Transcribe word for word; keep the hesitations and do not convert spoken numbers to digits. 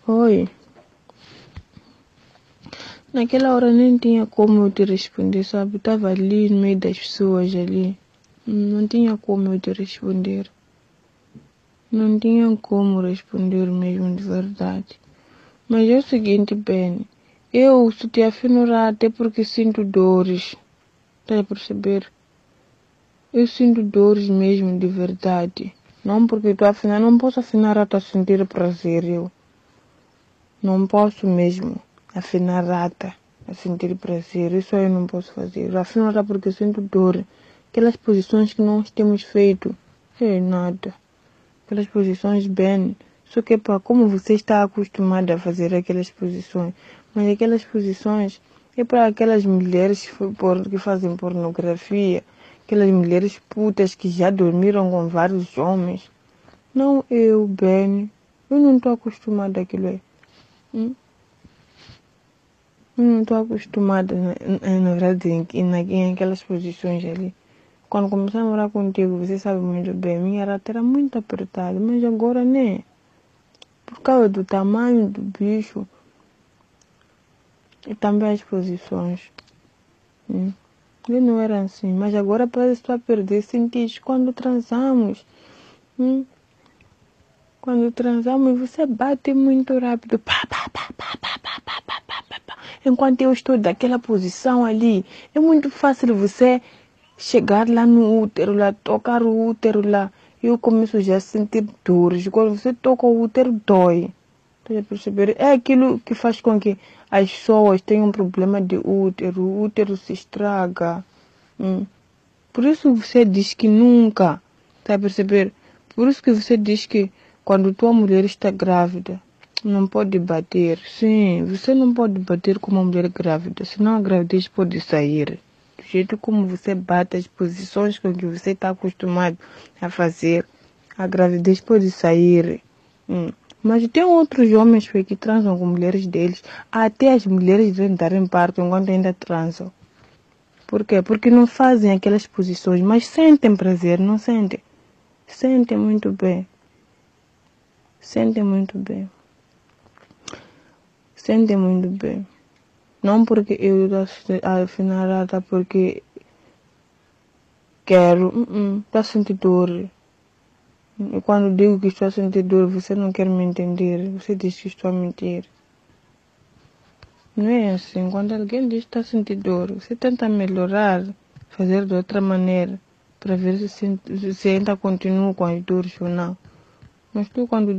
Oi. Naquela hora nem tinha como eu te responder, sabe? Eu tava ali no meio das pessoas ali. Não tinha como eu te responder. Não tinha como responder mesmo de verdade. Mas é o seguinte, Ben. Eu só te afinar até porque sinto dores. Tá a perceber? Eu sinto dores mesmo de verdade. Não porque tu afinar, não posso afinar até sentir prazer, eu. Não posso mesmo afinar rata a sentir prazer. Isso aí eu não posso fazer. Eu afino rata porque sinto dor. Aquelas posições que nós temos feito. É nada. Aquelas posições bem. Só que para como você está acostumado a fazer aquelas posições. Mas aquelas posições é para aquelas mulheres que fazem pornografia. Aquelas mulheres putas que já dormiram com vários homens. Não eu, Ben. Eu não estou acostumada àquilo aí. Hum? Eu não estou acostumada, na, na verdade, em, em, em aquelas posições ali. Quando comecei a morar contigo, você sabe muito bem, minha rata era muito apertada, mas agora nem. Por causa do tamanho do bicho e também as posições. Hum? Eu não era assim, mas agora parece que estou a perder sentidos quando transamos. Hum? Quando transamos, você bate muito rápido. Pá, pá, pá, pá, pá, pá, pá, pá, pá, pá. Enquanto eu estou daquela posição ali, é muito fácil você chegar lá no útero, lá, tocar o útero lá. Eu começo já a sentir dores. Quando você toca o útero, dói. Tá a perceber? É aquilo que faz com que as pessoas tenham problema de útero. O útero se estraga. Hum. Por isso você diz que nunca. Tá a perceber? Por isso que você diz que quando tua mulher está grávida, não pode bater. Sim, você não pode bater com uma mulher grávida, senão a gravidez pode sair. Do jeito como você bate, as posições com que você está acostumado a fazer, a gravidez pode sair. Hum. Mas tem outros homens que transam com mulheres deles, até as mulheres darem parto enquanto ainda transam. Por quê? Porque não fazem aquelas posições, mas sentem prazer, não sentem? Sentem muito bem. Sentem muito bem. Sentem muito bem. Não porque eu afinal tá porque quero. Uh-uh, tá sentindo dor. E quando digo que estou a sentir dor, você não quer me entender. Você diz que estou a mentir. Não é assim. Quando alguém diz que está a sentir dor, você tenta melhorar, fazer de outra maneira, para ver se, se ainda continua com as dores ou não. Mas tu quando